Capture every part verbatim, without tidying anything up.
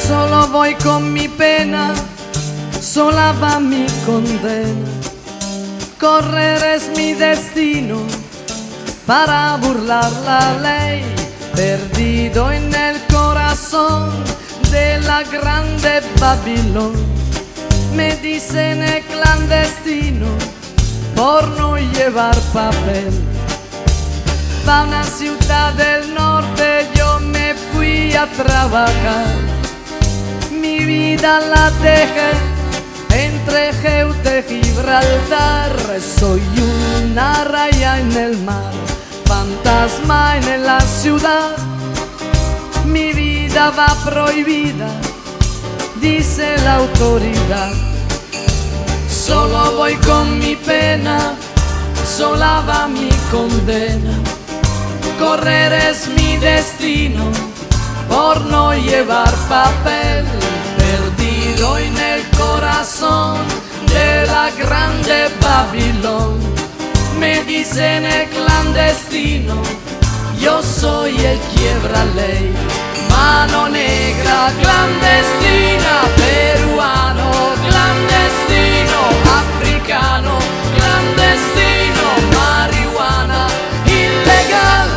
Solo voy con mi pena, sola va mi condena. Correr es mi destino para burlar la ley, perdido en el corazón de la grande Babilón. Me dicen el clandestino por no llevar papel. Pa' una ciudad del norte yo me fui a trabajar. Mi vida la dejé entre Ceuta y Gibraltar. Soy una raya en el mar, fantasma en la ciudad. Mi vida va prohibida, dice la autoridad. Solo voy con mi pena, sola va mi condena. Correr es mi destino por no llevar papel, perdido en el corazón de la grande Babilón. Me dicen el clandestino, yo soy el quiebra ley. Mano negra clandestina, peruano clandestino, africano clandestino, marihuana ilegal.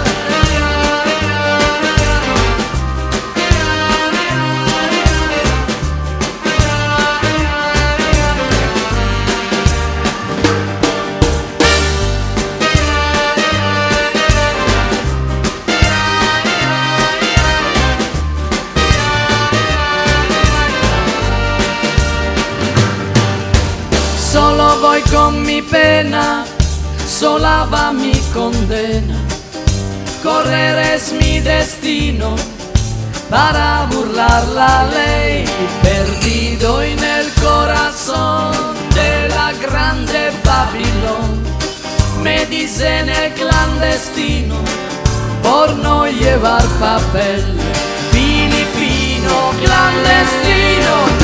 Solo voy con mi pena, sola va mi condena. Correr es mi destino para burlar la ley, perdido en el corazón de la grande Babilón. Me dicen el clandestino por no llevar papel, filipino clandestino.